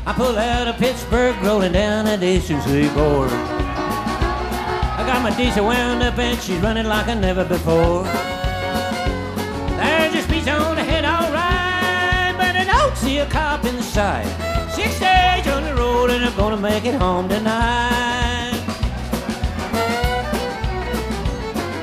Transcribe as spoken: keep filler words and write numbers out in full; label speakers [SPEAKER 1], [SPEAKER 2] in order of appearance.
[SPEAKER 1] I pull out of Pittsburgh, rolling down that eastern seaboard. I got my diesel wound up and she's running like I never before. There's a speech on the head, alright, but I don't see a cop in sight. Six days on the road and I'm gonna make it home tonight.